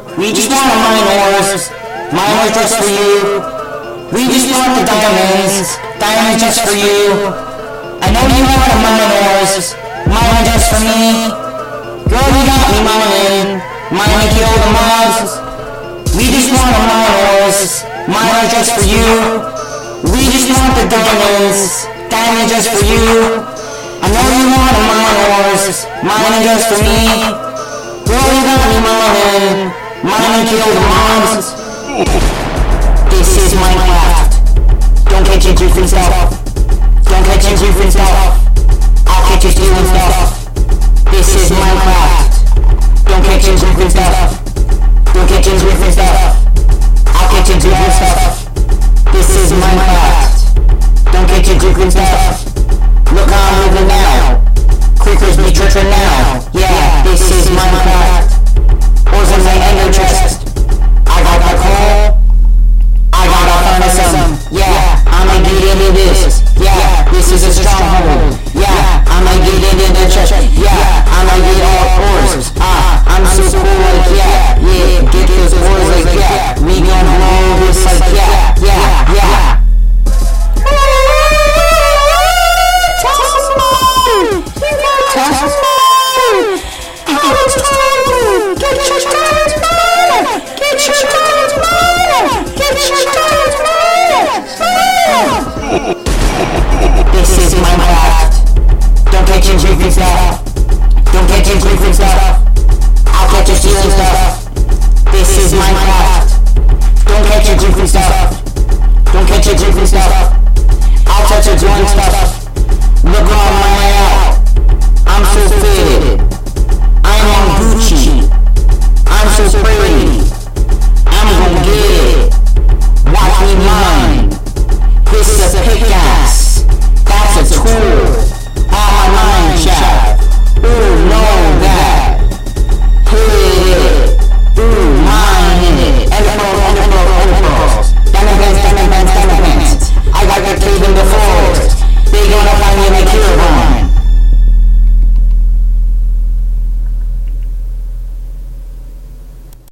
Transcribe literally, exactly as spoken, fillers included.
We just want to mine ores. Mine ores just for you. We just want the diamonds. Diamonds just for you. I know you want to mine ores. Mine just for me. Girl, you got me mining. Mine and kill the mobs. We just want to mine ores. Mine ores just for you. We just want the diamonds. Diamonds just for you. I know you want to mine ores. Mine just for me. Girl, you got me mining. Mine and kill the mobs. This is Minecraft. Don't catch you goofing stuff. Don't catch you goofing stuff. I'll catch you stealing stuff. This is Minecraft. Don't catch you goofing stuff. Don't catch you goofing stuff. I'll catch you goofing stuff. This is Minecraft. Don't catch you goofing stuff. Look how I'm living now. Creepers be tripping now.